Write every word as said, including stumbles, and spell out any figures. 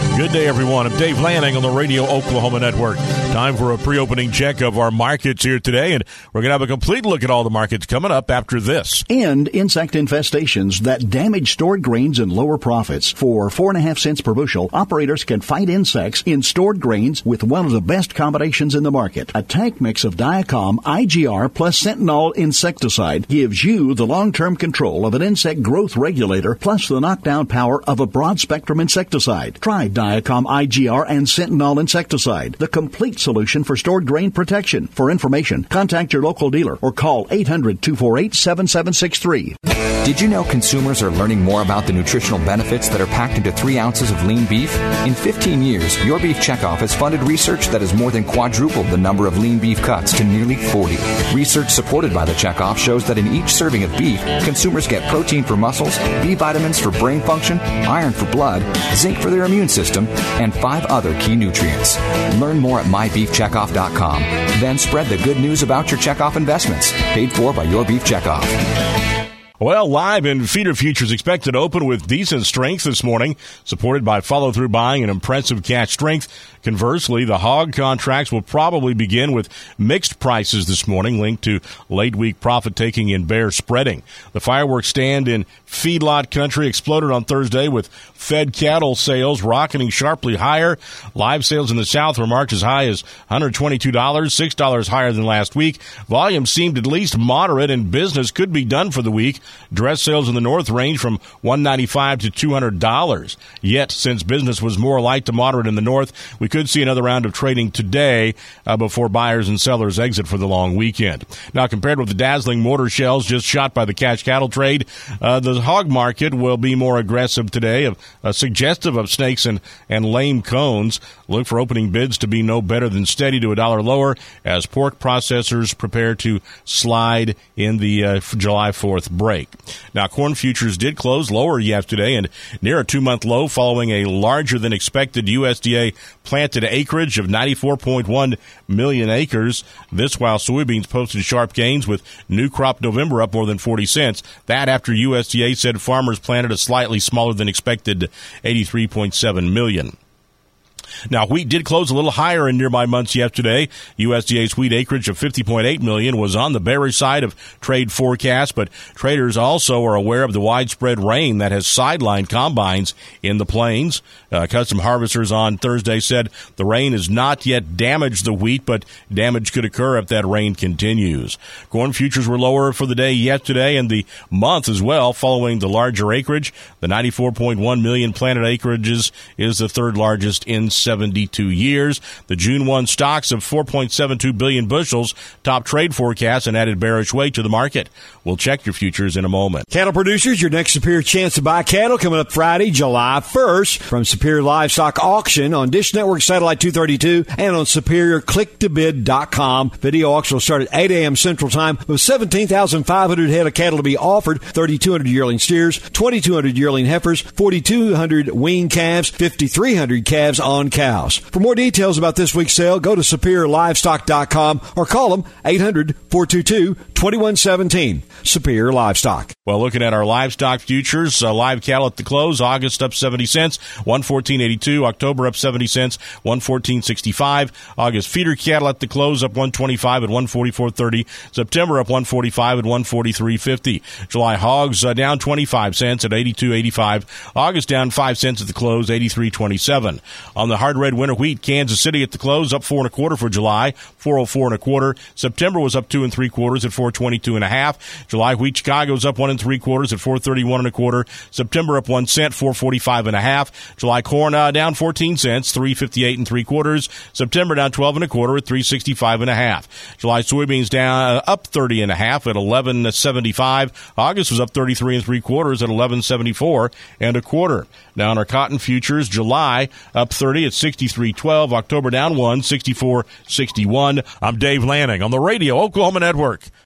Good day, everyone. I'm Dave Lanning on the Radio Oklahoma Network. Time for a pre-opening check of our markets here today, and we're going to have a complete look at all the markets coming up after this. And insect infestations that damage stored grains and lower profits. For four and a half cents per bushel, operators can fight insects in stored grains with one of the best combinations in the market. A tank mix of Diacom I G R plus Sentinol insecticide gives you the long-term control of an insect growth regulator plus the knockdown power of a broad-spectrum insecticide. Try Diacom I G R and Sentinol insecticide, the complete solution for stored grain protection. For information, contact your local dealer or call eight hundred, two four eight, seven seven six three. Did you know consumers are learning more about the nutritional benefits that are packed into three ounces of lean beef? In fifteen years, Your Beef Checkoff has funded research that has more than quadrupled the number of lean beef cuts to nearly forty. Research supported by the Checkoff shows that in each serving of beef, consumers get protein for muscles, B vitamins for brain function, iron for blood, zinc for their immune system, and five other key nutrients. Learn more at my beef checkoff dot com. Then spread the good news about your Checkoff investments. Paid for by Your Beef Checkoff. Well, live and feeder futures expected to open with decent strength this morning, supported by follow-through buying and impressive cash strength. Conversely, the hog contracts will probably begin with mixed prices this morning, linked to late-week profit-taking and bear spreading. The fireworks stand in feedlot country exploded on Thursday, with fed cattle sales rocketing sharply higher. Live sales in the South were marked as high as one hundred twenty-two dollars, six dollars higher than last week. Volume seemed at least moderate, and business could be done for the week. Dress sales in the North range from one hundred ninety-five dollars to two hundred dollars. Yet, since business was more light to moderate in the North, we could see another round of trading today uh, before buyers and sellers exit for the long weekend. Now, compared with the dazzling mortar shells just shot by the cash cattle trade, uh, the hog market will be more aggressive today, of, uh, suggestive of snakes and, and lame cones. Look for opening bids to be no better than steady to a dollar lower as pork processors prepare to slide in the uh, July fourth break. Now, corn futures did close lower yesterday and near a two-month low following a larger-than-expected U S D A planted acreage of ninety-four point one million acres. This while soybeans posted sharp gains, with new crop November up more than forty cents. That after U S D A said farmers planted a slightly smaller-than-expected eighty-three point seven million. Now, wheat did close a little higher in nearby months yesterday. U S D A's wheat acreage of fifty point eight million was on the bearish side of trade forecasts, but traders also are aware of the widespread rain that has sidelined combines in the plains. Uh, custom harvesters on Thursday said the rain has not yet damaged the wheat, but damage could occur if that rain continues. Corn futures were lower for the day yesterday and the month as well, following the larger acreage. The ninety-four point one million planted acreages is the third largest in seventy-two years. The June first stocks of four point seven two billion bushels top trade forecasts and added bearish weight to the market. We'll check your futures in a moment. Cattle producers, your next Superior chance to buy cattle coming up Friday, July first from Superior Livestock Auction on Dish Network Satellite two thirty-two and on superior click to bid dot com. Video auction will start at eight a.m. Central Time with seventeen thousand five hundred head of cattle to be offered, thirty-two hundred yearling steers, twenty-two hundred yearling heifers, forty-two hundred wean calves, fifty-three hundred calves on cows. For more details about this week's sale, go to superior livestock dot com or call them eight hundred, four two two, two one one seven. Superior Livestock. Well, looking at our livestock futures, uh, live cattle at the close, August up seventy cents, one fourteen eighty-two. October up seventy cents, one fourteen sixty-five. August feeder cattle at the close up one twenty-five at one forty-four thirty. September up one forty-five at one forty-three fifty. July hogs uh, down twenty-five cents at eighty-two eighty-five. August down five cents at the close, eighty-three twenty-seven. On the hard red winter wheat, Kansas City at the close up four and a quarter for July, four oh four and a quarter. September was up two and three quarters at four twenty-two and a half. July wheat Chicago's up one and three quarters at four thirty-one and a quarter. September up one cent, four forty-five and a half. July corn uh, down fourteen cents, three fifty-eight and three quarters. September down twelve and a quarter at three sixty-five and a half. July soybeans down uh, up thirty and a half at eleven seventy-five. August was up thirty-three and three quarters at eleven seventy-four and a quarter. Now on our cotton futures, July up thirty at sixty-three twelve. October down one, sixty-four sixty-one. I'm Dave Lanning on the Radio Oklahoma Network.